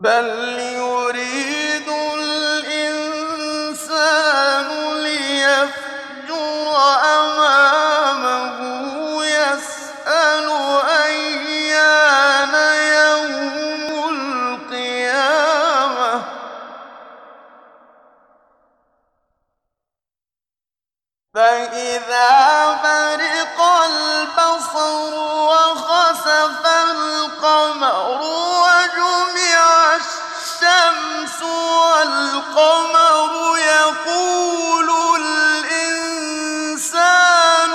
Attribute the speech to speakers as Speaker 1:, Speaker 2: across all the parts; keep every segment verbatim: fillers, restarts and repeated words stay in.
Speaker 1: بل يريد الإنسان ليفجر أمامه يسأل أيان يوم القيامة فإذا برق البصر وخسف القمر وجمع الشمس والقمر يقول الإنسان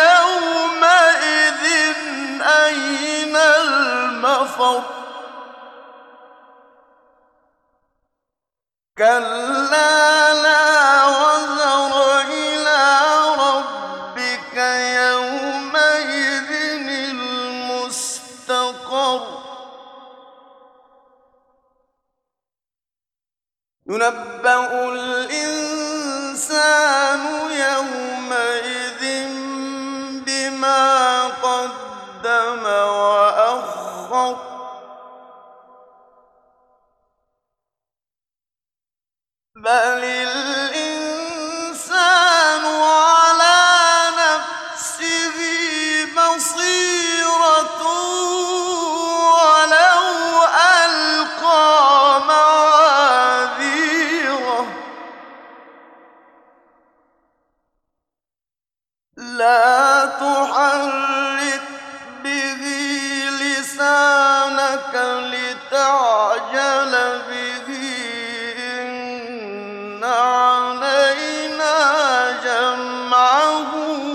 Speaker 1: يومئذ أين المفر كلا لا وزر إلى ربك يومئذ المستقر ينبأ الإنسان يومئذ بما قدم وأخر بل الإنسان على نفسه بصيرة ولو ألقى معاذيره لا تحرك به لسانك لتعجل به إن علينا جمعه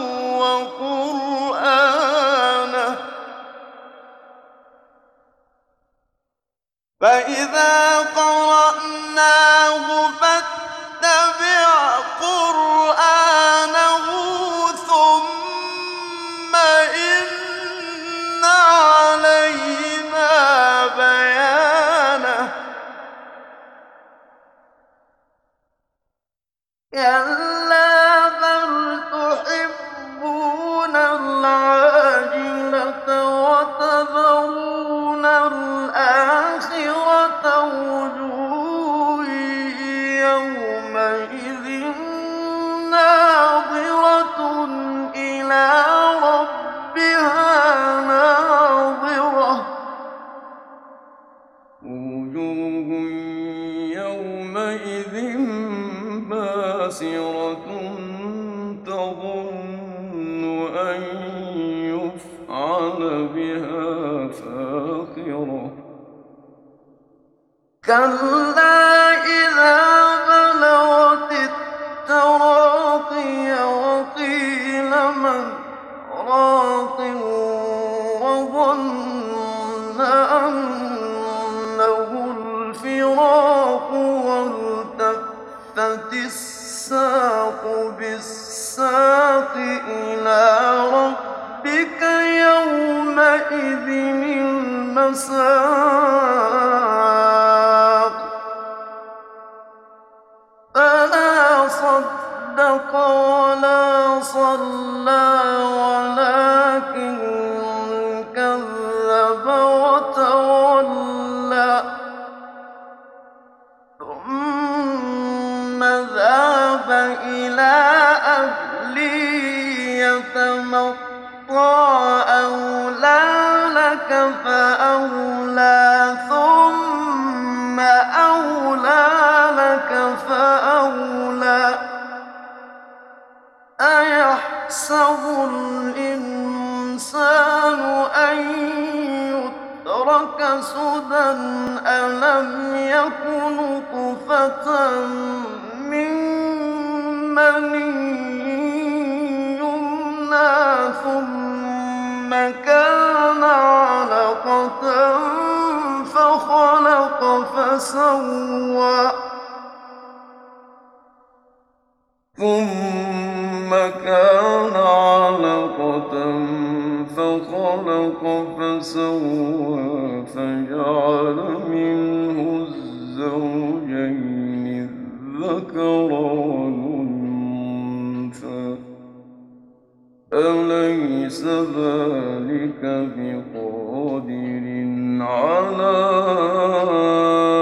Speaker 1: وقرآنه فإذا قرأناه فاتبع قرآنه ثم إن علينا بيانه كلا بل تحبون العاجلة وتذرون الآخرة وجوه يومئذ ناظرة إلى ربها ناظرة وجوه يومئذ باسرة تظن أن يفعل بها فاقرة كلا إذا بلغت التراقي وقيل من راق وظن أنه الفراق والتفت الساق بالساق إلى ربك يومئذ المساق فلا صدق ولا صلى ولكن كذب وتولى ثم ذهب إلى أهله يتمطى أولى لك فأولى ثم أولى لك فأولى أيحسب الإنسان أن يترك سدى ألم يك نطفة من مني يمنى ثم كان علقة فخلق فسوى ثم كان علقة فخلق فسوى فجعل منه الزوجين الذكر والأنثى أليس ذلك بقادر على